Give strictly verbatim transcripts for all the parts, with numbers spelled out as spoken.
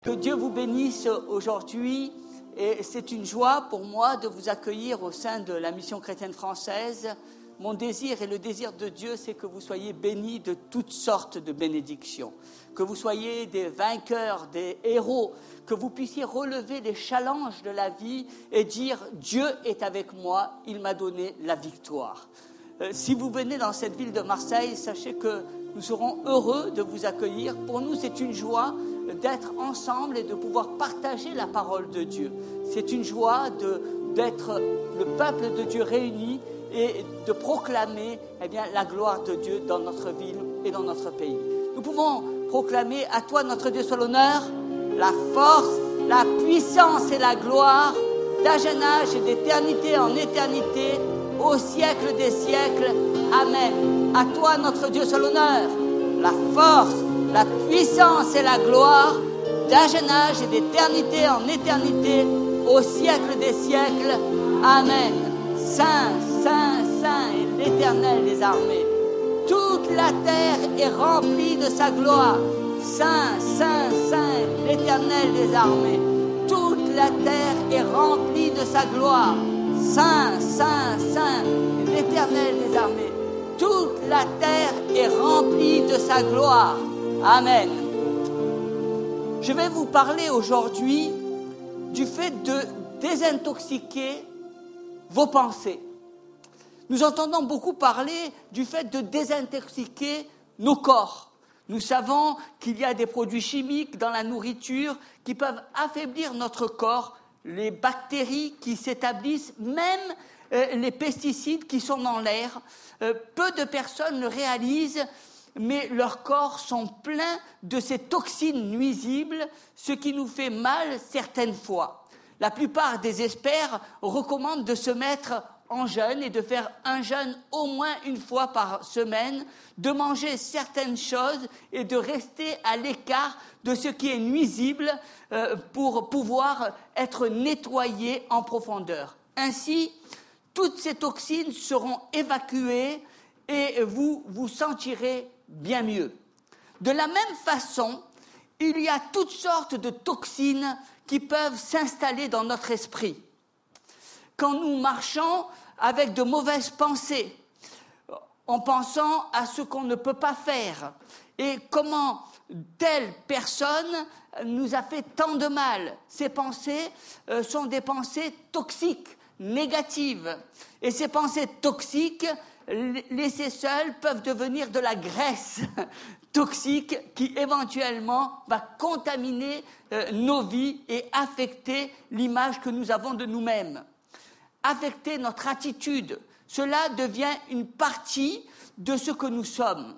Que Dieu vous bénisse aujourd'hui et c'est une joie pour moi de vous accueillir au sein de la Mission chrétienne française. Mon désir et le désir de Dieu, c'est que vous soyez bénis de toutes sortes de bénédictions, que vous soyez des vainqueurs, des héros, que vous puissiez relever les challenges de la vie et dire « Dieu est avec moi, il m'a donné la victoire ». Euh, si vous venez dans cette ville de Marseille, sachez que nous serons heureux de vous accueillir. Pour nous, c'est une joie d'être ensemble et de pouvoir partager la parole de Dieu. C'est une joie de, d'être le peuple de Dieu réuni et de proclamer eh bien, la gloire de Dieu dans notre ville et dans notre pays. Nous pouvons proclamer à toi, notre Dieu, soit l'honneur, la force, la puissance et la gloire, d'âge en âge et d'éternité en éternité, au siècle des siècles. Amen. À toi, notre Dieu, soit l'honneur, la force, la puissance et la gloire, d'âge en âge et d'éternité en éternité, au siècle des siècles. Amen. Saint, Saint, Saint est l'Éternel des armées. Toute la terre est remplie de sa gloire. Saint, Saint, Saint est l'Éternel des armées. Toute la terre est remplie de sa gloire. Saint, Saint, Saint est l'Éternel des armées. Toute la terre est remplie de sa gloire. Amen. Je vais vous parler aujourd'hui du fait de désintoxiquer vos pensées. Nous entendons beaucoup parler du fait de désintoxiquer nos corps. Nous savons qu'il y a des produits chimiques dans la nourriture qui peuvent affaiblir notre corps, les bactéries qui s'établissent, même euh, les pesticides qui sont dans l'air. Euh, peu de personnes le réalisent, mais leurs corps sont pleins de ces toxines nuisibles, ce qui nous fait mal certaines fois. La plupart des experts recommandent de se mettre en jeûne et de faire un jeûne au moins une fois par semaine, de manger certaines choses et de rester à l'écart de ce qui est nuisible euh, pour pouvoir être nettoyé en profondeur. Ainsi, toutes ces toxines seront évacuées et vous vous sentirez bien mieux. De la même façon, il y a toutes sortes de toxines qui peuvent s'installer dans notre esprit. Quand nous marchons avec de mauvaises pensées, en pensant à ce qu'on ne peut pas faire, et comment telle personne nous a fait tant de mal. Ces pensées euh, sont des pensées toxiques, négatives. Et ces pensées toxiques, laissées seules, peuvent devenir de la graisse toxique qui éventuellement va contaminer euh, nos vies et affecter l'image que nous avons de nous-mêmes. Affecter notre attitude, cela devient une partie de ce que nous sommes.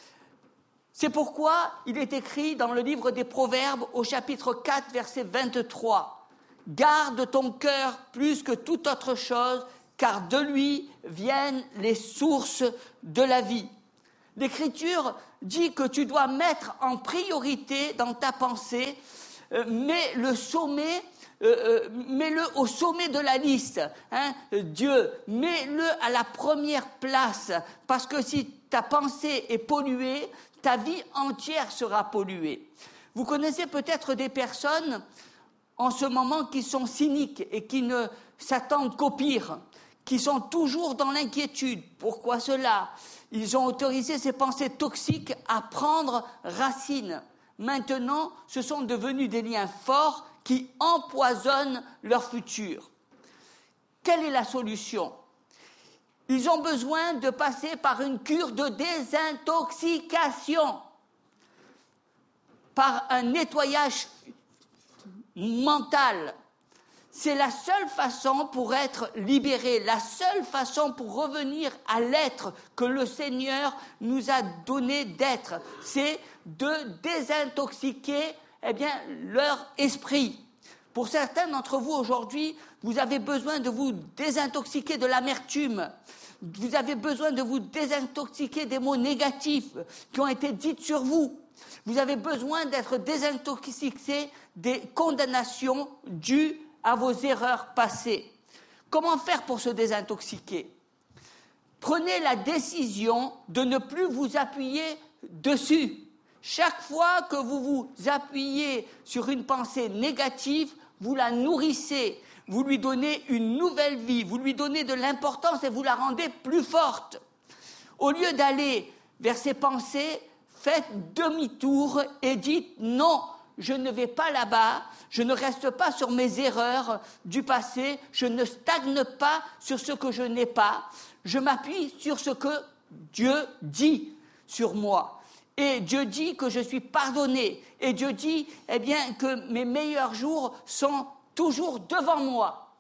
C'est pourquoi il est écrit dans le livre des Proverbes au chapitre quatre, verset vingt-trois. « Garde ton cœur plus que toute autre chose, car de lui viennent les sources de la vie. » L'Écriture dit que tu dois mettre en priorité dans ta pensée, euh, mais le sommet, euh, euh, mets-le au sommet de la liste. Hein, Dieu, mets-le à la première place, parce que si ta pensée est polluée, ta vie entière sera polluée. Vous connaissez peut-être des personnes en ce moment qui sont cyniques et qui ne s'attendent qu'au pire, qui sont toujours dans l'inquiétude. Pourquoi cela ? Ils ont autorisé ces pensées toxiques à prendre racine. Maintenant, ce sont devenus des liens forts qui empoisonnent leur futur. Quelle est la solution ? Ils ont besoin de passer par une cure de désintoxication, par un nettoyage mental. C'est la seule façon pour être libéré, la seule façon pour revenir à l'être que le Seigneur nous a donné d'être. C'est de désintoxiquer eh bien, leur esprit. Pour certains d'entre vous aujourd'hui, vous avez besoin de vous désintoxiquer de l'amertume. Vous avez besoin de vous désintoxiquer des mots négatifs qui ont été dits sur vous. Vous avez besoin d'être désintoxiqué des condamnations dues à vos erreurs passées. Comment faire pour se désintoxiquer ? Prenez la décision de ne plus vous appuyer dessus. Chaque fois que vous vous appuyez sur une pensée négative, vous la nourrissez, vous lui donnez une nouvelle vie, vous lui donnez de l'importance et vous la rendez plus forte. Au lieu d'aller vers ces pensées, faites demi-tour et dites non, je ne vais pas là-bas, je ne reste pas sur mes erreurs du passé, je ne stagne pas sur ce que je n'ai pas, je m'appuie sur ce que Dieu dit sur moi. Et Dieu dit que je suis pardonné, et Dieu dit eh bien, que mes meilleurs jours sont toujours devant moi.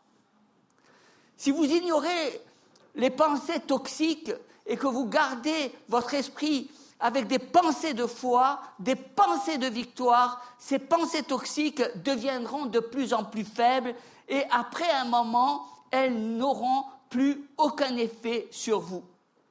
Si vous ignorez les pensées toxiques et que vous gardez votre esprit avec des pensées de foi, des pensées de victoire, ces pensées toxiques deviendront de plus en plus faibles et après un moment, elles n'auront plus aucun effet sur vous.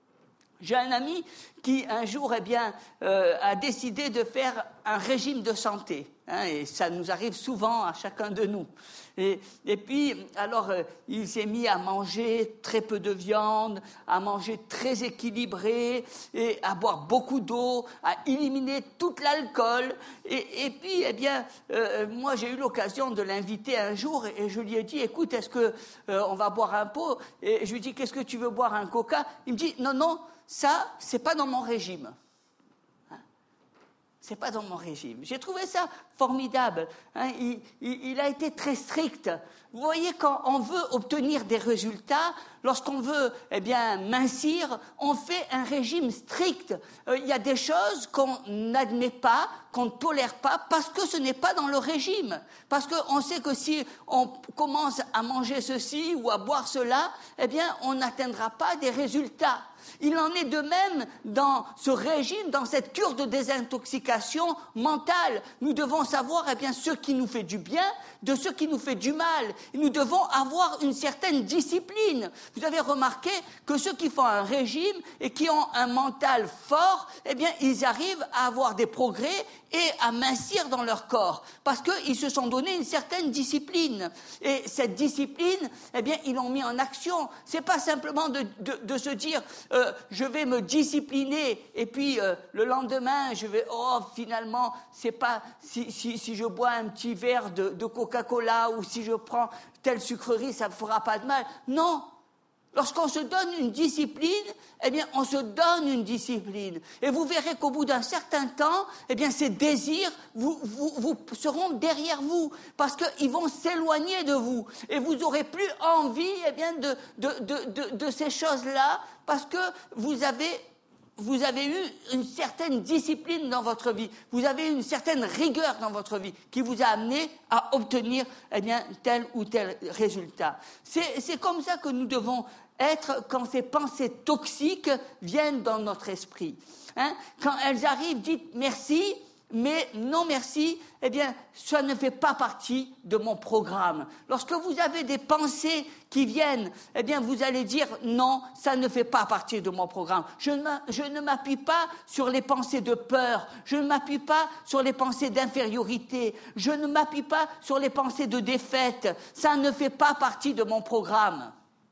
J'ai un ami qui, un jour, eh bien, euh, a décidé de faire un régime de santé. Hein, et ça nous arrive souvent à chacun de nous. Et, et puis, alors, euh, il s'est mis à manger très peu de viande, à manger très équilibré, et à boire beaucoup d'eau, à éliminer tout l'alcool. Et, et puis, eh bien, euh, moi, j'ai eu l'occasion de l'inviter un jour, et je lui ai dit, écoute, est-ce que euh, on va boire un pot? Et je lui ai dit, qu'est-ce que tu veux boire, un coca? Il me dit, non, non, ça, c'est pas dans mon régime. Hein? C'est pas dans mon régime. J'ai trouvé ça formidable. Hein? Il, il, il a été très strict. Vous voyez, quand on veut obtenir des résultats, lorsqu'on veut, eh bien, mincir, on fait un régime strict. Euh, il y a des choses qu'on n'admet pas, qu'on ne tolère pas, parce que ce n'est pas dans le régime. Parce qu'on sait que si on commence à manger ceci ou à boire cela, eh bien, on n'atteindra pas des résultats. Il en est de même dans ce régime, dans cette cure de désintoxication mentale. Nous devons savoir eh bien, ce qui nous fait du bien de ce qui nous fait du mal. Et nous devons avoir une certaine discipline. Vous avez remarqué que ceux qui font un régime et qui ont un mental fort, eh bien, ils arrivent à avoir des progrès et à mincir dans leur corps, parce qu'ils se sont donné une certaine discipline. Et cette discipline, eh bien, ils l'ont mis en action. C'est pas simplement de, de, de se dire euh, je vais me discipliner et puis euh, le lendemain je vais oh finalement c'est pas si, si, si je bois un petit verre de, de Coca-Cola ou si je prends telle sucrerie ça ne fera pas de mal. Non. Lorsqu'on se donne une discipline, eh bien, on se donne une discipline. Et vous verrez qu'au bout d'un certain temps, eh bien, ces désirs vous, vous, vous seront derrière vous, parce qu'ils vont s'éloigner de vous. Et vous n'aurez plus envie, eh bien, de, de, de, de, de ces choses-là, parce que vous avez, vous avez eu une certaine discipline dans votre vie. Vous avez eu une certaine rigueur dans votre vie, qui vous a amené à obtenir, eh bien, tel ou tel résultat. C'est, c'est comme ça que nous devons être quand ces pensées toxiques viennent dans notre esprit. Hein? Quand elles arrivent, dites merci, mais non merci, eh bien, ça ne fait pas partie de mon programme. Lorsque vous avez des pensées qui viennent, eh bien, vous allez dire non, ça ne fait pas partie de mon programme. Je ne, je ne m'appuie pas sur les pensées de peur, je ne m'appuie pas sur les pensées d'infériorité, je ne m'appuie pas sur les pensées de défaite. Ça ne fait pas partie de mon programme.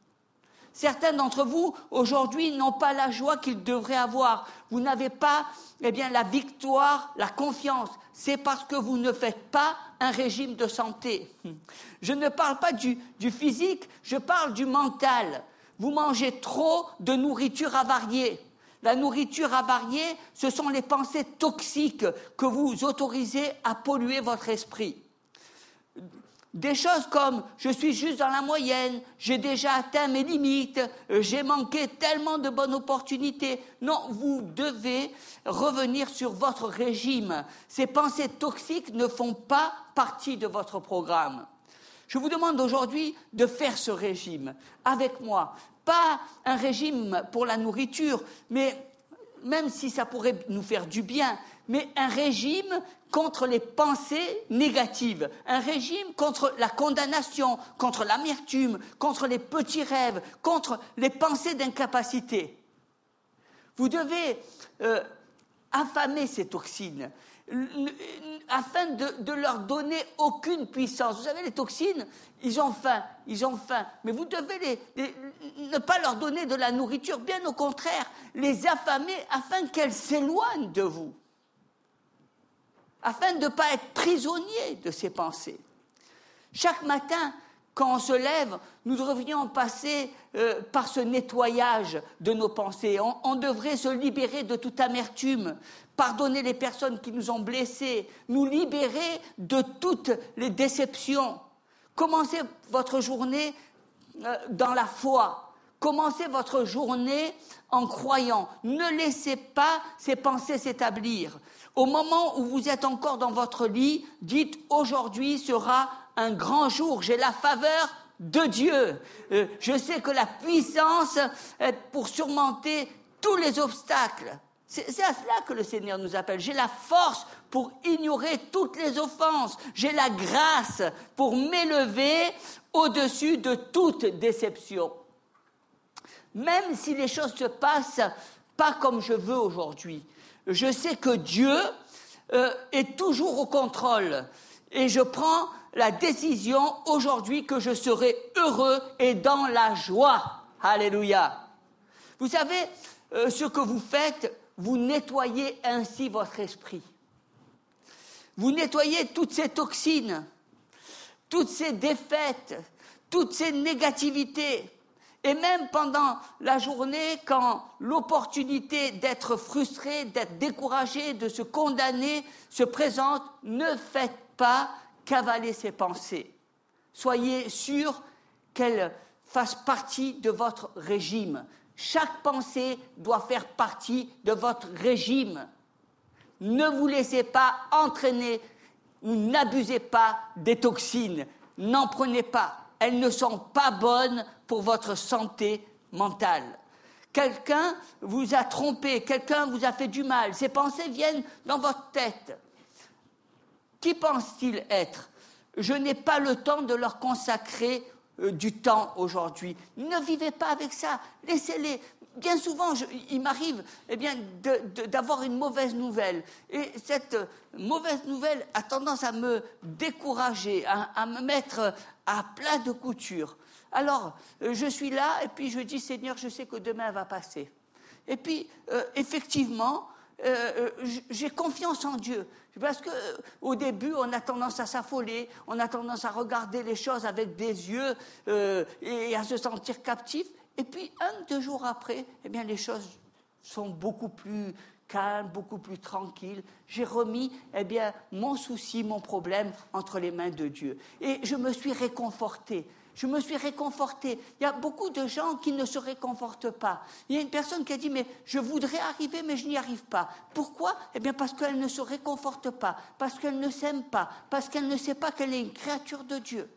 Certains d'entre vous, aujourd'hui, n'ont pas la joie qu'ils devraient avoir. Vous n'avez pas, eh bien, la victoire, la confiance. C'est parce que vous ne faites pas un régime de santé. Je ne parle pas du, du physique, je parle du mental. Vous mangez trop de nourriture avariée. La nourriture avariée, ce sont les pensées toxiques que vous autorisez à polluer votre esprit. Des choses comme « je suis juste dans la moyenne »,« j'ai déjà atteint mes limites »,« j'ai manqué tellement de bonnes opportunités ». Non, vous devez revenir sur votre régime. Ces pensées toxiques ne font pas partie de votre programme. Je vous demande aujourd'hui de faire ce régime avec moi. Pas un régime pour la nourriture, mais même si ça pourrait nous faire du bien, mais un régime contre les pensées négatives, un régime contre la condamnation, contre l'amertume, contre les petits rêves, contre les pensées d'incapacité. Vous devez euh, affamer ces toxines afin de, de leur donner aucune puissance. Vous savez, les toxines, ils ont faim, ils ont faim, mais vous devez les, les, ne pas leur donner de la nourriture, bien au contraire, les affamer afin qu'elles s'éloignent de vous. afin de ne pas être prisonnier de ses pensées. Chaque matin, quand on se lève, nous devrions passer euh, par ce nettoyage de nos pensées. On, on devrait se libérer de toute amertume, pardonner les personnes qui nous ont blessés, nous libérer de toutes les déceptions. Commencez votre journée euh, dans la foi. Commencez votre journée en croyant. Ne laissez pas ces pensées s'établir. Au moment où vous êtes encore dans votre lit, dites « Aujourd'hui sera un grand jour, j'ai la faveur de Dieu. Euh, je sais que la puissance est pour surmonter tous les obstacles. » C'est, c'est à cela que le Seigneur nous appelle. J'ai la force pour ignorer toutes les offenses. J'ai la grâce pour m'élever au-dessus de toute déception. Même si les choses se passent pas comme je veux aujourd'hui, je sais que Dieu euh, est toujours au contrôle. Et je prends la décision aujourd'hui que je serai heureux et dans la joie. Alléluia. Vous savez, euh, ce que vous faites, vous nettoyez ainsi votre esprit. Vous nettoyez toutes ces toxines, toutes ces défaites, toutes ces négativités. Et même pendant la journée, quand l'opportunité d'être frustré, d'être découragé, de se condamner se présente, ne faites pas cavaler ces pensées. Soyez sûr qu'elles fassent partie de votre régime. Chaque pensée doit faire partie de votre régime. Ne vous laissez pas entraîner ou n'abusez pas des toxines. N'en prenez pas. Elles ne sont pas bonnes pour votre santé mentale. Quelqu'un vous a trompé, quelqu'un vous a fait du mal. Ces pensées viennent dans votre tête. Qui pense-t-il être ? Je n'ai pas le temps de leur consacrer euh, du temps aujourd'hui. Ne vivez pas avec ça. Laissez-les. Bien souvent, je, il m'arrive eh bien, de, de, d'avoir une mauvaise nouvelle. Et cette mauvaise nouvelle a tendance à me décourager, à, à me mettre à plat de couture. Alors, euh, je suis là et puis je dis, Seigneur, je sais que demain va passer. Et puis, euh, effectivement, euh, j'ai confiance en Dieu. Parce qu'au euh, début, on a tendance à s'affoler, on a tendance à regarder les choses avec des yeux euh, et à se sentir captif. Et puis, un, deux jours après, eh bien, les choses sont beaucoup plus calmes, beaucoup plus tranquilles. J'ai remis, eh bien, mon souci, mon problème entre les mains de Dieu. Et je me suis réconforté. Je me suis réconforté. Il y a beaucoup de gens qui ne se réconfortent pas. Il y a une personne qui a dit, mais je voudrais arriver, mais je n'y arrive pas. Pourquoi ? Eh bien, parce qu'elle ne se réconforte pas, parce qu'elle ne s'aime pas, parce qu'elle ne sait pas qu'elle est une créature de Dieu.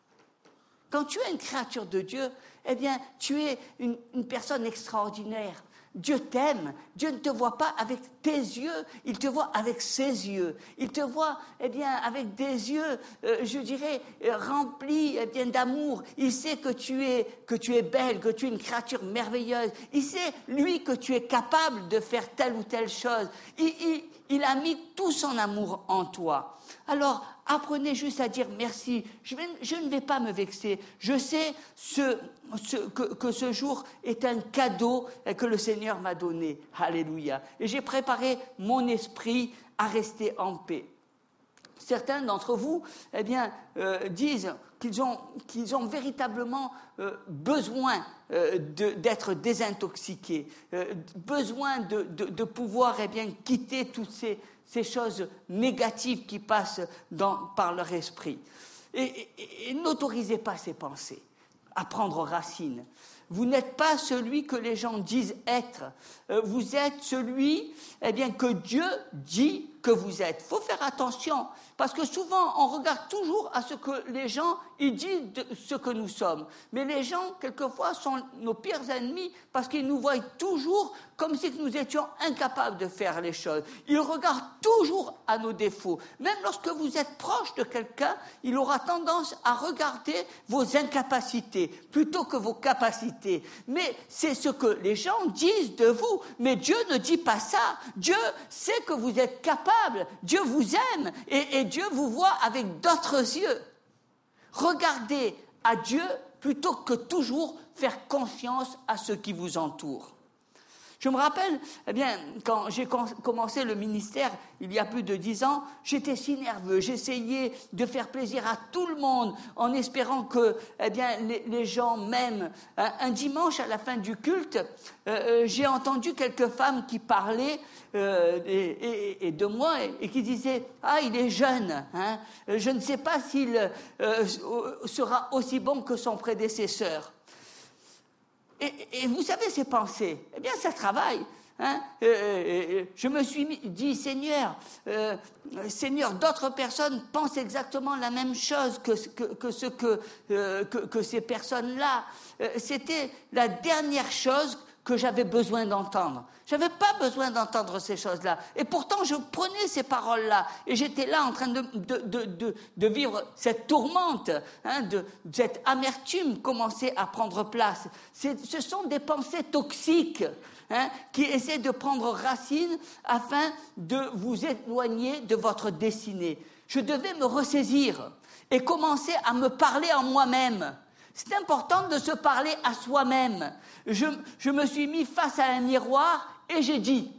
Quand tu es une créature de Dieu, eh bien, tu es une, une personne extraordinaire. Dieu t'aime. Dieu ne te voit pas avec tes yeux, il te voit avec ses yeux. Il te voit, eh bien, avec des yeux, euh, je dirais, euh, remplis, eh bien, d'amour. Il sait que tu es, que tu es belle, que tu es une créature merveilleuse. Il sait, lui, que tu es capable de faire telle ou telle chose. Il, il, il a mis tout son amour en toi. Alors, apprenez juste à dire merci. Je, vais, je ne vais pas me vexer. Je sais ce, ce, que, que ce jour est un cadeau que le Seigneur m'a donné. Alléluia. Et j'ai préparé mon esprit à rester en paix. Certains d'entre vous, eh bien, euh, disent qu'ils ont, qu'ils ont véritablement euh, besoin euh, de, d'être désintoxiqués, euh, besoin de, de, de pouvoir, eh bien, quitter toutes ces ces choses négatives qui passent dans, par leur esprit. Et, et, et n'autorisez pas ces pensées à prendre racine. Vous n'êtes pas celui que les gens disent être. Vous êtes celui, eh bien, que Dieu dit que vous êtes. Il faut faire attention, parce que souvent, on regarde toujours à ce que les gens ils disent de ce que nous sommes. Mais les gens, quelquefois, sont nos pires ennemis, parce qu'ils nous voient toujours comme si nous étions incapables de faire les choses. Ils regardent toujours à nos défauts. Même lorsque vous êtes proche de quelqu'un, il aura tendance à regarder vos incapacités, plutôt que vos capacités. Mais c'est ce que les gens disent de vous. Mais Dieu ne dit pas ça. Dieu sait que vous êtes capable. Dieu vous aime et, et Dieu vous voit avec d'autres yeux. Regardez à Dieu plutôt que toujours faire confiance à ceux qui vous entourent. Je me rappelle, eh bien, quand j'ai commencé le ministère, il y a plus de dix ans, j'étais si nerveux, j'essayais de faire plaisir à tout le monde, en espérant que, eh bien, les, les gens m'aiment. Un, un dimanche, à la fin du culte, euh, j'ai entendu quelques femmes qui parlaient euh, et, et, et de moi et, et qui disaient « Ah, il est jeune, hein, je ne sais pas s'il euh, sera aussi bon que son prédécesseur. » Et, et vous savez, ces pensées, eh bien, ça travaille. Hein. Euh, je me suis dit, Seigneur, euh, Seigneur, d'autres personnes pensent exactement la même chose que, que, que ce que, euh, que, que ces personnes-là. Euh, c'était la dernière chose que j'avais besoin d'entendre. Je n'avais pas besoin d'entendre ces choses-là. Et pourtant, je prenais ces paroles-là. Et j'étais là en train de, de, de, de, de vivre cette tourmente, hein, de, cette amertume commençait à prendre place. C'est, ce sont des pensées toxiques, hein, qui essaient de prendre racine afin de vous éloigner de votre destinée. Je devais me ressaisir et commencer à me parler en moi-même. C'est important de se parler à soi-même. Je, je me suis mis face à un miroir et j'ai dit,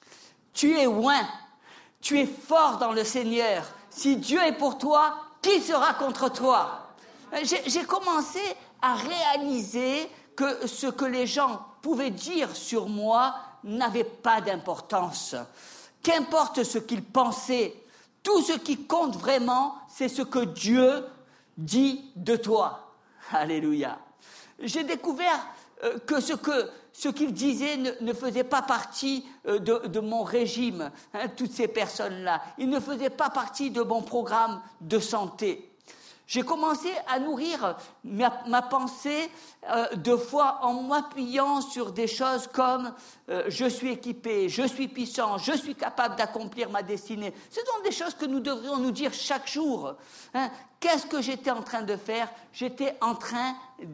tu es oint, tu es fort dans le Seigneur. Si Dieu est pour toi, qui sera contre toi? J'ai, j'ai commencé à réaliser que ce que les gens pouvaient dire sur moi n'avait pas d'importance. Qu'importe ce qu'ils pensaient, tout ce qui compte vraiment, c'est ce que Dieu dit de toi. Alléluia. J'ai découvert euh, que ce que ce qu'ils disaient ne, ne faisait pas partie euh, de, de mon régime, hein, toutes ces personnes-là. Ils ne faisaient pas partie de mon programme de santé. J'ai commencé à nourrir ma, ma pensée euh, de foi en m'appuyant sur des choses comme euh, « je suis équipé, je suis puissant, je suis capable d'accomplir ma destinée ». Ce sont des choses que nous devrions nous dire chaque jour. Hein. Qu'est-ce que j'étais en train de faire? J'étais en train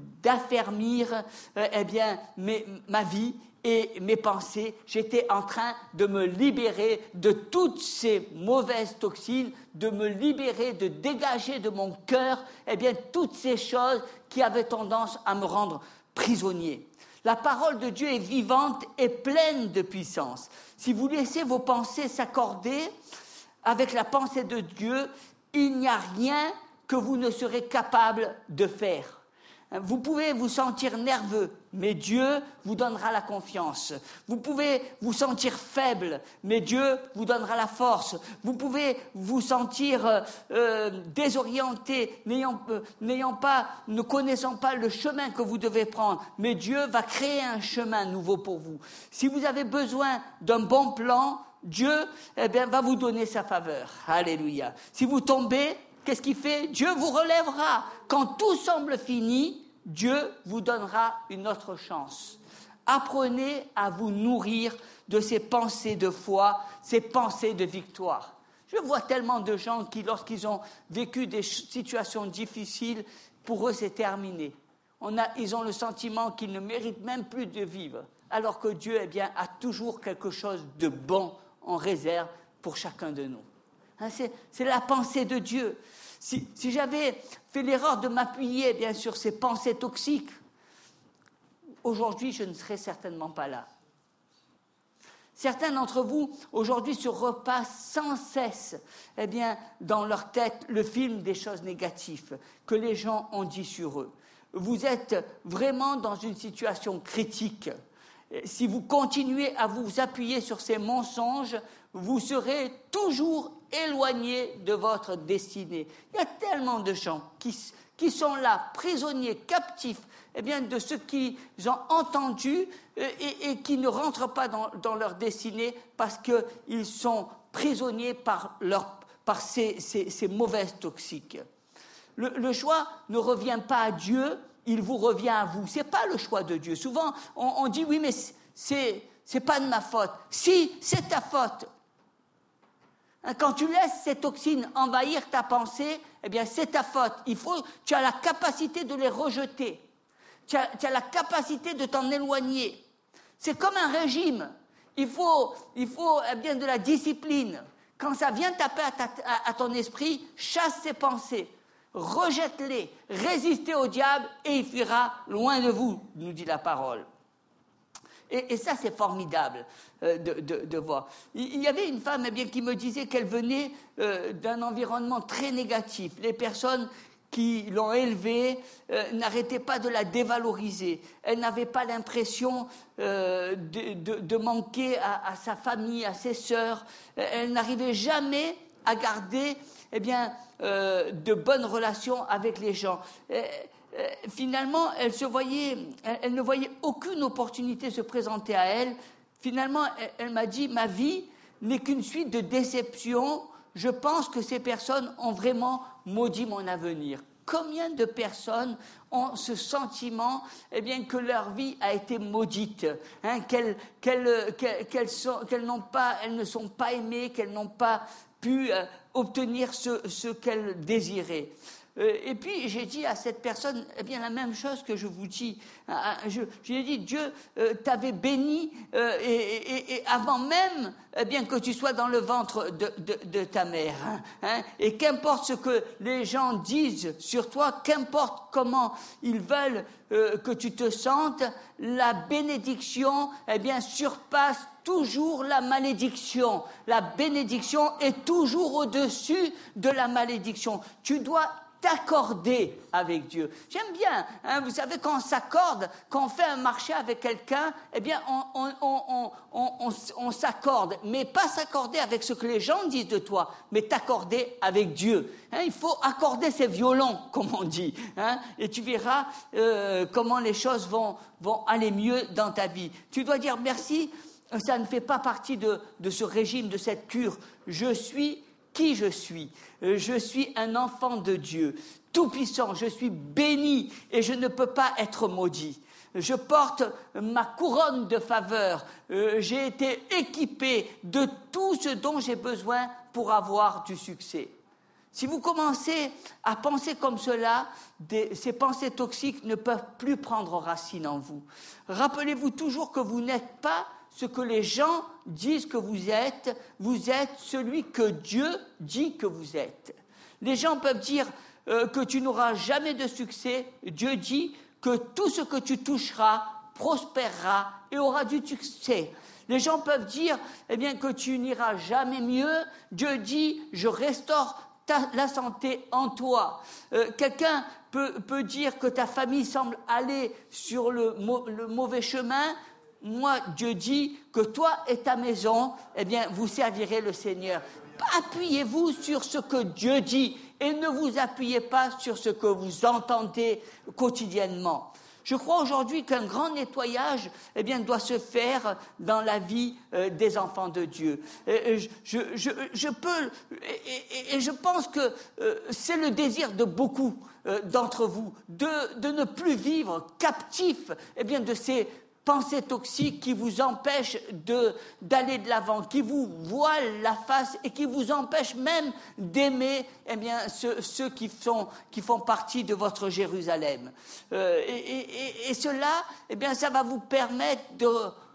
d'affermir euh, eh bien, mes, ma vie et mes pensées. J'étais en train de me libérer de toutes ces mauvaises toxines, de me libérer, de dégager de mon cœur eh bien, toutes ces choses qui avaient tendance à me rendre prisonnier. La parole de Dieu est vivante et pleine de puissance. Si vous laissez vos pensées s'accorder avec la pensée de Dieu, il n'y a rien que vous ne serez capable de faire. Vous pouvez vous sentir nerveux, mais Dieu vous donnera la confiance. Vous pouvez vous sentir faible, mais Dieu vous donnera la force. Vous pouvez vous sentir euh, désorienté, n'ayant, euh, n'ayant pas, ne connaissant pas le chemin que vous devez prendre, mais Dieu va créer un chemin nouveau pour vous. Si vous avez besoin d'un bon plan, Dieu eh bien, va vous donner sa faveur. Alléluia. Si vous tombez, qu'est-ce qu'il fait? Dieu vous relèvera. Quand tout semble fini, Dieu vous donnera une autre chance. Apprenez à vous nourrir de ces pensées de foi, ces pensées de victoire. Je vois tellement de gens qui, lorsqu'ils ont vécu des situations difficiles, pour eux c'est terminé. On a, ils ont le sentiment qu'ils ne méritent même plus de vivre, alors que Dieu eh bien, a toujours quelque chose de bon en réserve pour chacun de nous. Hein, c'est, c'est la pensée de Dieu. Si, si j'avais fait l'erreur de m'appuyer eh bien, sur ces pensées toxiques, aujourd'hui, je ne serais certainement pas là. Certains d'entre vous, aujourd'hui, se repassent sans cesse eh bien, dans leur tête le film des choses négatives que les gens ont dit sur eux. Vous êtes vraiment dans une situation critique. Si vous continuez à vous appuyer sur ces mensonges, vous serez toujours éloigné de votre destinée. Il y a tellement de gens qui, qui sont là, prisonniers, captifs, eh bien, de ce qu'ils ont entendu et, et qui ne rentrent pas dans, dans leur destinée parce qu'ils sont prisonniers par, leur, par ces, ces, ces mauvaises toxiques. Le, le choix ne revient pas à Dieu, il vous revient à vous. Ce n'est pas le choix de Dieu. Souvent, on, on dit, oui, mais c'est, c'est pas de ma faute. Si, c'est ta faute. Quand tu laisses ces toxines envahir ta pensée, eh bien, c'est ta faute. Il faut, tu as la capacité de les rejeter. Tu as, tu as la capacité de t'en éloigner. C'est comme un régime. Il faut, il faut eh bien, de la discipline. Quand ça vient taper à, ta, à, à ton esprit, chasse ces pensées. Rejette-les, résistez au diable et il fuira loin de vous, nous dit la parole. Et, et ça, c'est formidable euh, de, de, de voir. Il, il y avait une femme eh bien, qui me disait qu'elle venait euh, d'un environnement très négatif. Les personnes qui l'ont élevée euh, n'arrêtaient pas de la dévaloriser. Elle n'avait pas l'impression euh, de, de, de manquer à, à sa famille, à ses sœurs. Elle n'arrivait jamais à garder eh bien, euh, de bonnes relations avec les gens. Et, euh, finalement, elle, se voyait, elle, elle ne voyait aucune opportunité se présenter à elle. Finalement, elle, elle m'a dit, ma vie n'est qu'une suite de déceptions. Je pense que ces personnes ont vraiment maudit mon avenir. Combien de personnes ont ce sentiment eh bien, que leur vie a été maudite, hein, qu'elles, qu'elles, qu'elles, qu'elles, sont, qu'elles, n'ont pas, elles ne sont pas aimées, qu'elles n'ont pas pu euh, obtenir ce, ce qu'elles désiraient. Euh, et puis j'ai dit à cette personne eh bien la même chose que je vous dis. Hein, je, je lui ai dit Dieu euh, t'avait béni euh, et, et, et avant même eh bien que tu sois dans le ventre de, de, de ta mère. Hein, hein, et qu'importe ce que les gens disent sur toi, qu'importe comment ils veulent euh, que tu te sentes, la bénédiction eh bien surpasse toujours la malédiction. La bénédiction est toujours au-dessus de la malédiction. Tu dois t'accorder avec Dieu. J'aime bien, hein, vous savez, quand on s'accorde, quand on fait un marché avec quelqu'un, eh bien, on, on, on, on, on, on s'accorde, mais pas s'accorder avec ce que les gens disent de toi, mais t'accorder avec Dieu. Hein, il faut accorder ses violons, comme on dit, hein, et tu verras euh, comment les choses vont, vont aller mieux dans ta vie. Tu dois dire merci, ça ne fait pas partie de, de ce régime, de cette cure. Je suis qui je suis. Je suis un enfant de Dieu, tout-puissant. Je suis béni et je ne peux pas être maudit. Je porte ma couronne de faveur. J'ai été équipé de tout ce dont j'ai besoin pour avoir du succès. Si vous commencez à penser comme cela, des, ces pensées toxiques ne peuvent plus prendre racine en vous. Rappelez-vous toujours que vous n'êtes pas ce que les gens disent que vous êtes, vous êtes celui que Dieu dit que vous êtes. Les gens peuvent dire euh, que tu n'auras jamais de succès. Dieu dit que tout ce que tu toucheras prospérera et aura du succès. Les gens peuvent dire eh bien, que tu n'iras jamais mieux. Dieu dit, je restaure ta, la santé en toi. Euh, quelqu'un peut, peut dire que ta famille semble aller sur le, le mauvais chemin. Moi, Dieu dit que toi et ta maison, eh bien, vous servirez le Seigneur. Appuyez-vous sur ce que Dieu dit et ne vous appuyez pas sur ce que vous entendez quotidiennement. Je crois aujourd'hui qu'un grand nettoyage eh bien, doit se faire dans la vie euh, des enfants de Dieu. Et, et je, je, je peux, et, et, et je pense que euh, c'est le désir de beaucoup euh, d'entre vous de, de ne plus vivre captifs eh bien, de ces pensées toxiques qui vous empêchent de, d'aller de l'avant, qui vous voilent la face et qui vous empêchent même d'aimer eh bien, ceux, ceux qui, sont, qui font partie de votre Jérusalem. Euh, et, et, et cela, eh bien, ça va vous permettre de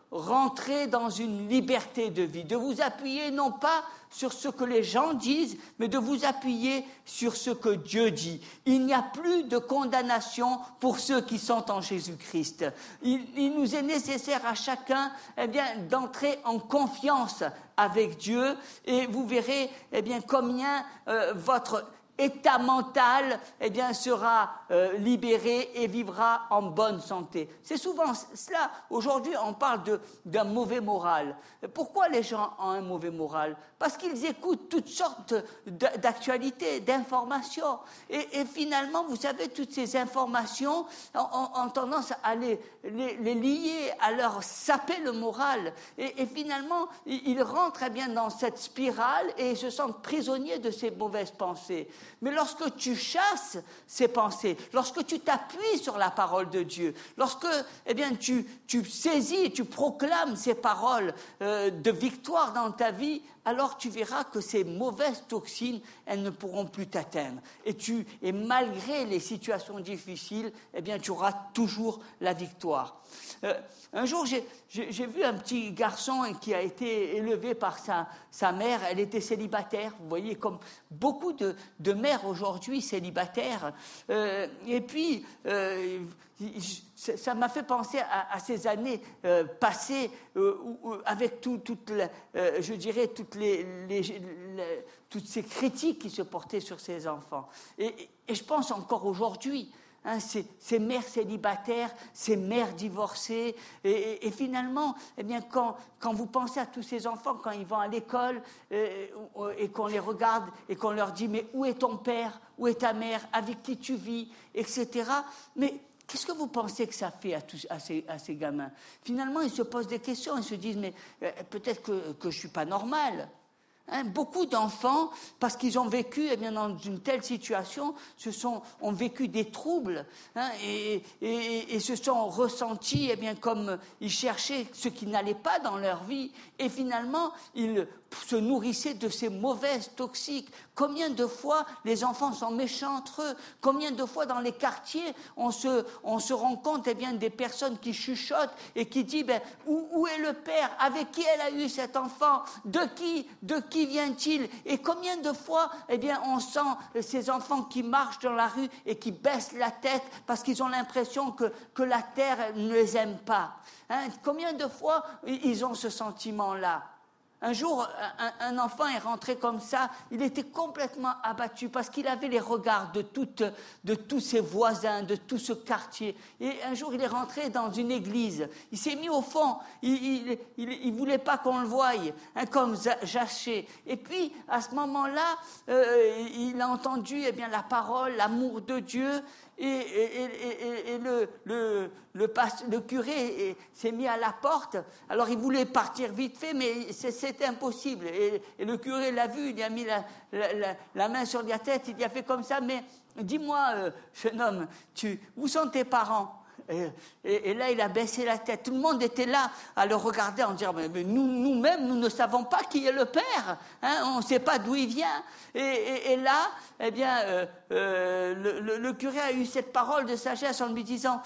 rentrer dans une liberté de vie, de vous appuyer non pas sur ce que les gens disent, mais de vous appuyer sur ce que Dieu dit. Il n'y a plus de condamnation pour ceux qui sont en Jésus-Christ. Il, il nous est nécessaire à chacun eh bien, d'entrer en confiance avec Dieu et vous verrez eh bien, combien euh, votre état mental eh bien, sera euh, libéré et vivra en bonne santé. C'est souvent cela. Aujourd'hui, on parle de, d'un mauvais moral. Pourquoi les gens ont un mauvais moral ? Parce qu'ils écoutent toutes sortes d'actualités, d'informations. Et, et finalement, vous savez, toutes ces informations ont, ont, ont tendance à les, les, les lier, à leur saper le moral. Et, et finalement, ils rentrent eh bien, dans cette spirale et se sentent prisonniers de ces mauvaises pensées. Mais lorsque tu chasses ces pensées, lorsque tu t'appuies sur la parole de Dieu, lorsque eh bien, tu, tu saisis et tu proclames ces paroles euh, de victoire dans ta vie, alors tu verras que ces mauvaises toxines, elles ne pourront plus t'atteindre. Et, tu, et malgré les situations difficiles, eh bien, tu auras toujours la victoire. Euh, un jour, j'ai, j'ai, j'ai vu un petit garçon qui a été élevé par sa, sa mère. Elle était célibataire, vous voyez, comme beaucoup de, de mères aujourd'hui célibataires. Euh, et puis, euh, ça m'a fait penser à, à ces années euh, passées euh, où, où, avec tout, toute la, euh, je dirais, toutes, les, les, les, toutes ces critiques qui se portaient sur ces enfants. Et, et je pense encore aujourd'hui, hein, ces, ces mères célibataires, ces mères divorcées, et, et, et finalement, eh bien, quand, quand vous pensez à tous ces enfants, quand ils vont à l'école euh, et qu'on les regarde et qu'on leur dit « mais où est ton père ? Où est ta mère ? Avec qui tu vis ?» et cetera. Mais qu'est-ce que vous pensez que ça fait à, tous, à, ces, à ces gamins ? Finalement, ils se posent des questions, ils se disent « mais euh, peut-être que, que je ne suis pas normal ». Hein, beaucoup d'enfants, parce qu'ils ont vécu eh bien, dans une telle situation, se sont, ont vécu des troubles hein, et, et, et se sont ressentis eh bien, comme ils cherchaient ce qui n'allait pas dans leur vie et finalement ils se nourrissaient de ces mauvaises toxiques. Combien de fois les enfants sont méchants entre eux ? Combien de fois dans les quartiers on se, on se rend compte eh bien, des personnes qui chuchotent et qui disent ben, où, où est le père ? Avec qui elle a eu cet enfant ? De qui ? De qui vient-il ? Et combien de fois eh bien, on sent ces enfants qui marchent dans la rue et qui baissent la tête parce qu'ils ont l'impression que, que la terre ne les aime pas hein ? Combien de fois ils ont ce sentiment-là ? Un jour, un, un enfant est rentré comme ça, il était complètement abattu parce qu'il avait les regards de, toute, de tous ses voisins, de tout ce quartier. Et un jour, il est rentré dans une église. Il s'est mis au fond, il ne voulait pas qu'on le voie, hein, comme Zaché. Et puis, à ce moment-là, euh, il a entendu eh bien, la parole, l'amour de Dieu. Et, et, et, et le, le, le, passe, le curé s'est mis à la porte. Alors il voulait partir vite fait, mais c'était impossible. Et, et le curé l'a vu, il a mis la, la, la, la main sur la tête, il a fait comme ça. Mais dis-moi, euh, jeune homme, tu, où sont tes parents ? Et, et, et là, il a baissé la tête. Tout le monde était là à le regarder en disant mais, mais nous, nous-mêmes, nous ne savons pas qui est le père. Hein, on ne sait pas d'où il vient. Et, et, et là, eh bien, euh, euh, le, le, le curé a eu cette parole de sagesse en lui disant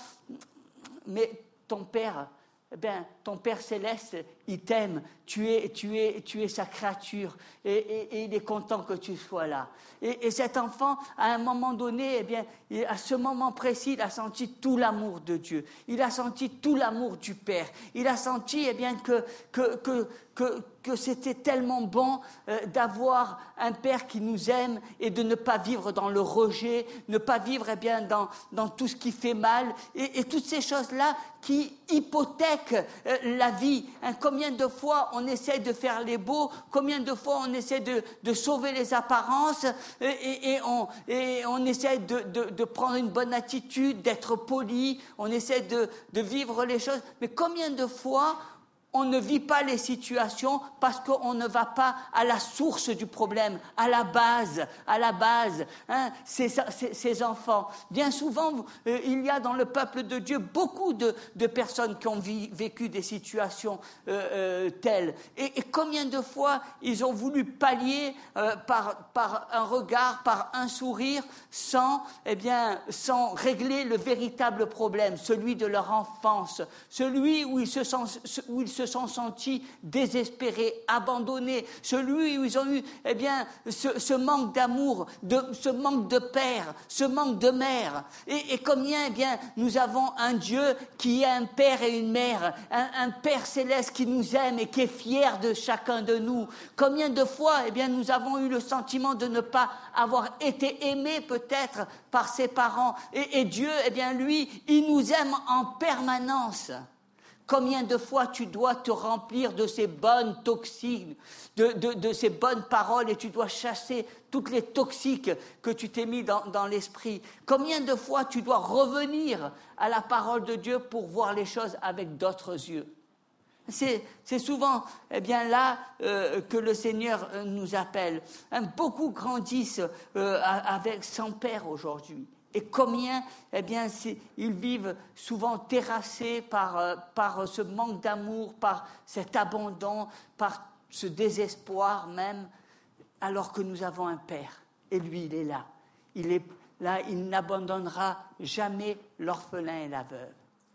mais ton père, eh bien, ton Père céleste, il t'aime, tu es, tu es, tu es sa créature, et, et, et il est content que tu sois là. Et, et cet enfant, à un moment donné, eh bien, à ce moment précis, il a senti tout l'amour de Dieu, il a senti tout l'amour du Père, il a senti eh bien, que, que, que, que, que c'était tellement bon euh, d'avoir un Père qui nous aime et de ne pas vivre dans le rejet, ne pas vivre eh bien, dans, dans tout ce qui fait mal, et, et toutes ces choses-là qui hypothèquent euh, la vie. Hein, combien de fois on essaie de faire les beaux, combien de fois on essaie de, de sauver les apparences, et, et, et, on, et on essaie de, de, de prendre une bonne attitude, d'être poli, on essaie de, de vivre les choses, mais combien de fois on ne vit pas les situations parce qu'on ne va pas à la source du problème, à la base, à la base, hein, ces, ces, ces enfants. Bien souvent, euh, il y a dans le peuple de Dieu beaucoup de, de personnes qui ont vi, vécu des situations euh, euh, telles. Et, et combien de fois ils ont voulu pallier euh, par, par un regard, par un sourire, sans, eh bien, sans régler le véritable problème, celui de leur enfance, celui où ils se sentent, où ils se se sont sentis désespérés, abandonnés, celui où ils ont eu eh bien, ce, ce manque d'amour, de, ce manque de père, ce manque de mère. Et, et combien eh bien, nous avons un Dieu qui est un père et une mère, un, un Père céleste qui nous aime et qui est fier de chacun de nous. Combien de fois eh bien, nous avons eu le sentiment de ne pas avoir été aimés peut-être par ses parents. Et, et Dieu, eh bien, lui, il nous aime en permanence. Combien de fois tu dois te remplir de ces bonnes toxiques, de, de, de ces bonnes paroles, et tu dois chasser toutes les toxiques que tu t'es mis dans, dans l'esprit. Combien de fois tu dois revenir à la parole de Dieu pour voir les choses avec d'autres yeux. C'est, c'est souvent eh bien, là euh, que le Seigneur euh, nous appelle. Hein, beaucoup grandissent euh, avec, sans père aujourd'hui. Et combien, eh bien, c'est, ils vivent souvent terrassés par, euh, par ce manque d'amour, par cet abandon, par ce désespoir même, alors que nous avons un Père. Et lui, il est là. Il est là, il n'abandonnera jamais l'orphelin et la veuve.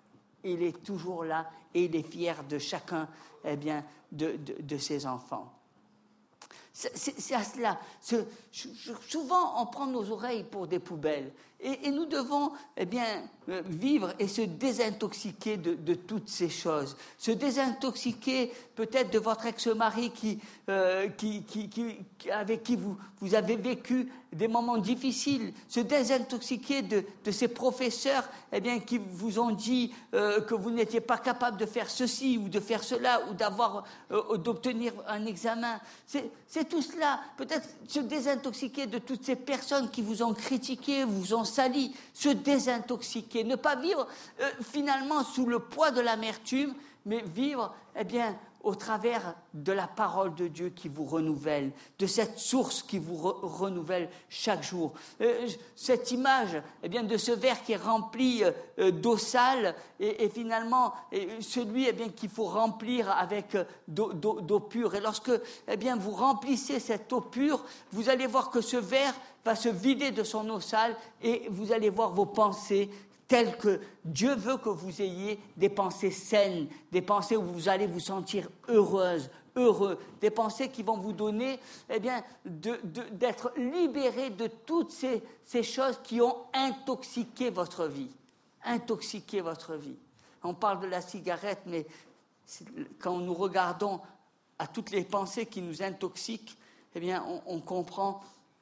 Il est toujours là et il est fier de chacun, eh bien, de, de, de ses enfants. C'est, c'est, c'est à cela. Ce, souvent, on prend nos oreilles pour des poubelles. Et, et nous devons eh bien, vivre et se désintoxiquer de, de toutes ces choses. Se désintoxiquer peut-être de votre ex-mari qui, euh, qui, qui, qui, avec qui vous, vous avez vécu des moments difficiles. Se désintoxiquer de, de ces professeurs eh bien, qui vous ont dit euh, que vous n'étiez pas capable de faire ceci ou de faire cela ou d'avoir, euh, d'obtenir un examen. C'est, c'est tout cela. Peut-être se désintoxiquer de toutes ces personnes qui vous ont critiqué, vous ont sali, se désintoxiquer, ne pas vivre euh, finalement sous le poids de l'amertume, mais vivre eh bien, au travers de la parole de Dieu qui vous renouvelle, de cette source qui vous re- renouvelle chaque jour. Euh, cette image eh bien, de ce verre qui est rempli euh, d'eau sale et, et finalement et celui eh bien, qu'il faut remplir avec euh, d'eau, d'eau, d'eau pure. Et lorsque eh bien, vous remplissez cette eau pure, vous allez voir que ce verre va se vider de son eau sale et vous allez voir vos pensées telles que Dieu veut que vous ayez des pensées saines, des pensées où vous allez vous sentir heureuse, heureux, des pensées qui vont vous donner eh bien, de, de, d'être libérés de toutes ces, ces choses qui ont intoxiqué votre vie, intoxiqué votre vie. On parle de la cigarette, mais quand nous regardons à toutes les pensées qui nous intoxiquent, eh bien, on, on comprend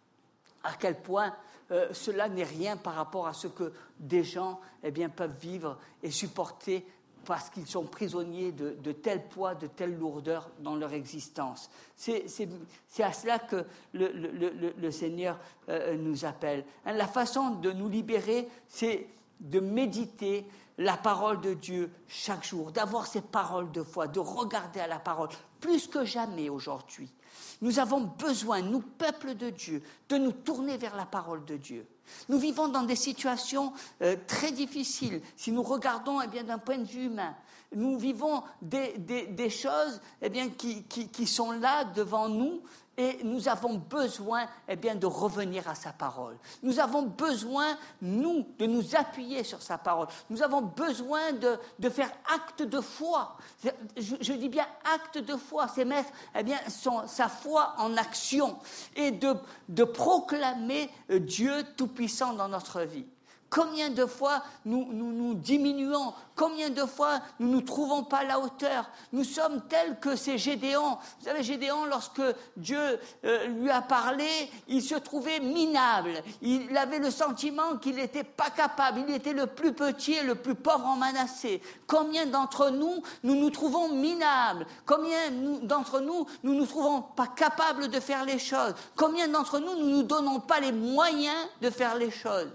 à quel point euh, cela n'est rien par rapport à ce que des gens eh bien, peuvent vivre et supporter parce qu'ils sont prisonniers de, de tel poids, de telle lourdeur dans leur existence. C'est, c'est, c'est à cela que le, le, le, le Seigneur euh, nous appelle. Hein, la façon de nous libérer, c'est de méditer la parole de Dieu chaque jour, d'avoir ces paroles de foi, de regarder à la parole, plus que jamais aujourd'hui. Nous avons besoin, nous, peuple de Dieu, de nous tourner vers la parole de Dieu. Nous vivons dans des situations euh, très difficiles. Si nous regardons eh bien, d'un point de vue humain, nous vivons des, des, des choses eh bien, qui, qui, qui sont là devant nous et nous avons besoin eh bien, de revenir à sa parole. Nous avons besoin, nous, de nous appuyer sur sa parole. Nous avons besoin de, de faire acte de foi. Je, je dis bien acte de foi, c'est mettre eh bien, son, sa foi en action et de, de proclamer Dieu tout-puissant dans notre vie. Combien de fois nous, nous nous diminuons, combien de fois nous ne nous trouvons pas à la hauteur. Nous sommes tels que ces Gédéon. Vous savez, Gédéon, lorsque Dieu euh, lui a parlé, il se trouvait minable. Il avait le sentiment qu'il n'était pas capable. Il était le plus petit et le plus pauvre en Manassé. Combien d'entre nous, nous nous trouvons minables? Combien nous, d'entre nous, nous ne nous trouvons pas capables de faire les choses? Combien d'entre nous, nous ne nous donnons pas les moyens de faire les choses?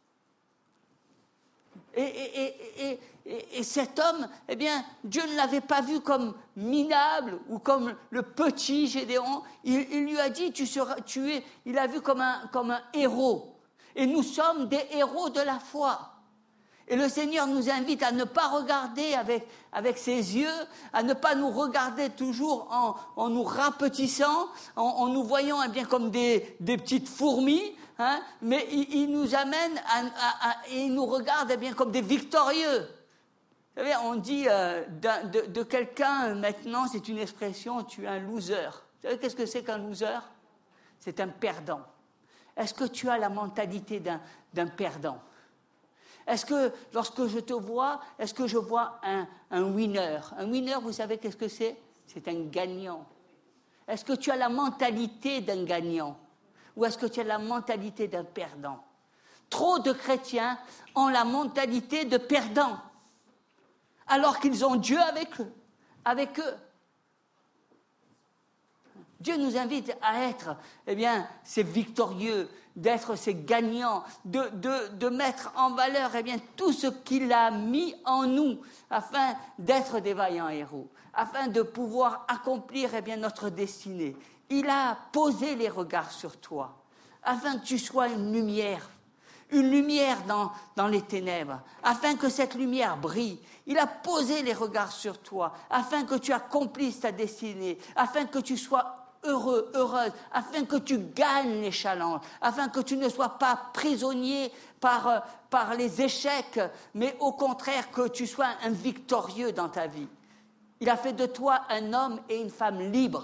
Et, et, et, et, et cet homme, eh bien, Dieu ne l'avait pas vu comme minable ou comme le petit Gédéon. Il, il lui a dit, tu seras, tu es, il l'a vu comme un, comme un héros. Et nous sommes des héros de la foi. Et le Seigneur nous invite à ne pas regarder avec, avec ses yeux, à ne pas nous regarder toujours en, en nous rapetissant, en, en nous voyant eh bien, comme des, des petites fourmis, hein, mais il, il nous amène à, à, à, et il nous regarde eh bien, comme des victorieux. Vous savez, on dit euh, de, de quelqu'un maintenant, c'est une expression, tu es un loser. Vous savez qu'est-ce que c'est qu'un loser? C'est un perdant. Est-ce que tu as la mentalité d'un, d'un perdant? Est-ce que, lorsque je te vois, est-ce que je vois un, un winner? Un winner, vous savez qu'est-ce que c'est? C'est un gagnant. Est-ce que tu as la mentalité d'un gagnant? Ou est-ce que tu as la mentalité d'un perdant? Trop de chrétiens ont la mentalité de perdant, alors qu'ils ont Dieu avec eux. Avec eux. Dieu nous invite à être, eh bien, ces victorieux, d'être ces gagnants, de, de, de mettre en valeur, eh bien, tout ce qu'il a mis en nous, afin d'être des vaillants héros, afin de pouvoir accomplir, eh bien, notre destinée. Il a posé les regards sur toi, afin que tu sois une lumière, une lumière dans, dans les ténèbres, afin que cette lumière brille. Il a posé les regards sur toi, afin que tu accomplisses ta destinée, afin que tu sois heureux, heureuse, afin que tu gagnes les challenges, afin que tu ne sois pas prisonnier par, par les échecs, mais au contraire que tu sois un victorieux dans ta vie. Il a fait de toi un homme et une femme libres.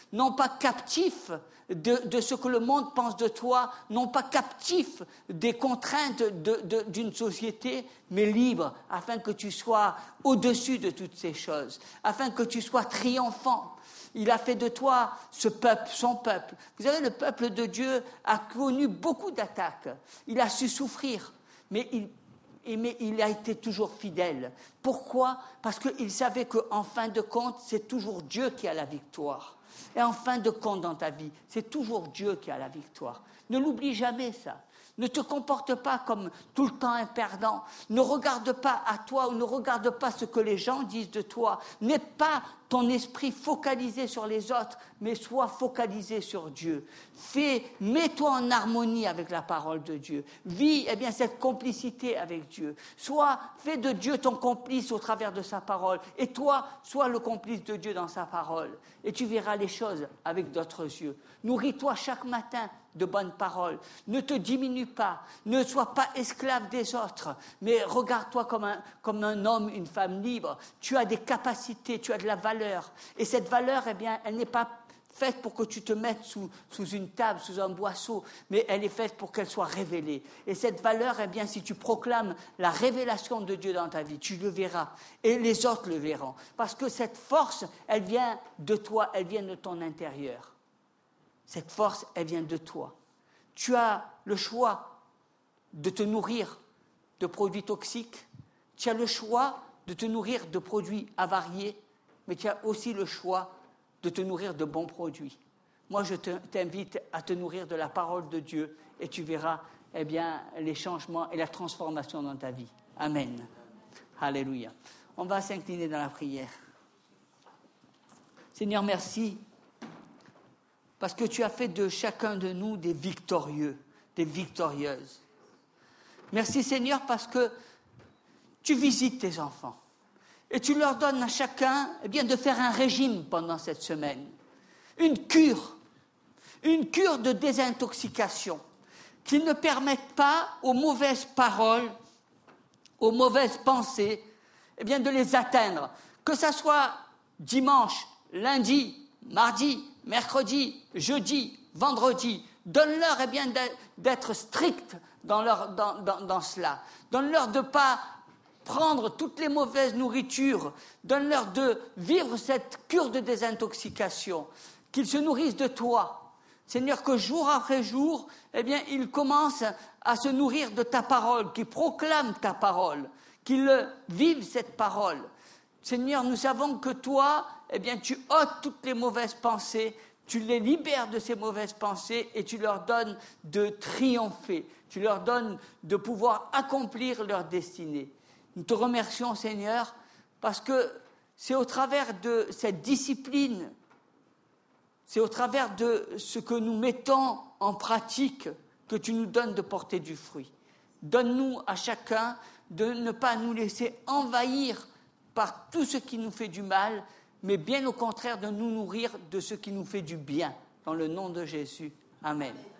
non pas captif de, de ce que le monde pense de toi, non pas captif des contraintes de, de, d'une société, mais libre, afin que tu sois au-dessus de toutes ces choses, afin que tu sois triomphant. Il a fait de toi ce peuple, son peuple. Vous savez, le peuple de Dieu a connu beaucoup d'attaques. Il a su souffrir, mais il, mais il a été toujours fidèle. Pourquoi ? Parce qu'il savait qu'en fin de compte, c'est toujours Dieu qui a la victoire. Et en fin de compte dans ta vie, c'est toujours Dieu qui a la victoire. Ne l'oublie jamais ça. Ne te comporte pas comme tout le temps un perdant. Ne regarde pas à toi ou ne regarde pas ce que les gens disent de toi. N'aie pas ton esprit focalisé sur les autres, mais sois focalisé sur Dieu. Fais, mets-toi en harmonie avec la parole de Dieu. Vis eh bien, cette complicité avec Dieu. Sois, fais de Dieu ton complice au travers de sa parole. Et toi, sois le complice de Dieu dans sa parole. Et tu verras les choses avec d'autres yeux. Nourris-toi chaque matin de bonnes paroles. Ne te diminue pas. Ne sois pas esclave des autres. Mais regarde-toi comme un, comme un homme, une femme libre. Tu as des capacités, tu as de la valeur. Et cette valeur, eh bien, elle n'est pas faite pour que tu te mettes sous, sous une table, sous un boisseau, mais elle est faite pour qu'elle soit révélée. Et cette valeur, eh bien, si tu proclames la révélation de Dieu dans ta vie, tu le verras. Et les autres le verront. Parce que cette force, elle vient de toi, elle vient de ton intérieur. Cette force, elle vient de toi. Tu as le choix de te nourrir de produits toxiques. Tu as le choix de te nourrir de produits avariés. Mais tu as aussi le choix de te nourrir de bons produits. Moi, je te, t'invite à te nourrir de la parole de Dieu et tu verras eh bien, les changements et la transformation dans ta vie. Amen. Alléluia. On va s'incliner dans la prière. Seigneur, merci. Parce que tu as fait de chacun de nous des victorieux, des victorieuses. Merci Seigneur parce que tu visites tes enfants et tu leur donnes à chacun eh bien, de faire un régime pendant cette semaine. Une cure, une cure de désintoxication qui ne permette pas aux mauvaises paroles, aux mauvaises pensées, eh bien, de les atteindre. Que ça soit dimanche, lundi, mardi, mercredi, jeudi, vendredi, donne-leur eh bien, d'être stricts dans, leur, dans, dans, dans cela. Donne-leur de ne pas prendre toutes les mauvaises nourritures. Donne-leur de vivre cette cure de désintoxication. Qu'ils se nourrissent de toi. Seigneur, que jour après jour, eh bien, ils commencent à se nourrir de ta parole, qu'ils proclament ta parole, qu'ils vivent cette parole. Seigneur, nous savons que toi, eh bien, tu ôtes toutes les mauvaises pensées, tu les libères de ces mauvaises pensées et tu leur donnes de triompher. Tu leur donnes de pouvoir accomplir leur destinée. Nous te remercions, Seigneur, parce que c'est au travers de cette discipline, c'est au travers de ce que nous mettons en pratique que tu nous donnes de porter du fruit. Donne-nous à chacun de ne pas nous laisser envahir par tout ce qui nous fait du mal, mais bien au contraire de nous nourrir de ce qui nous fait du bien. Dans le nom de Jésus. Amen.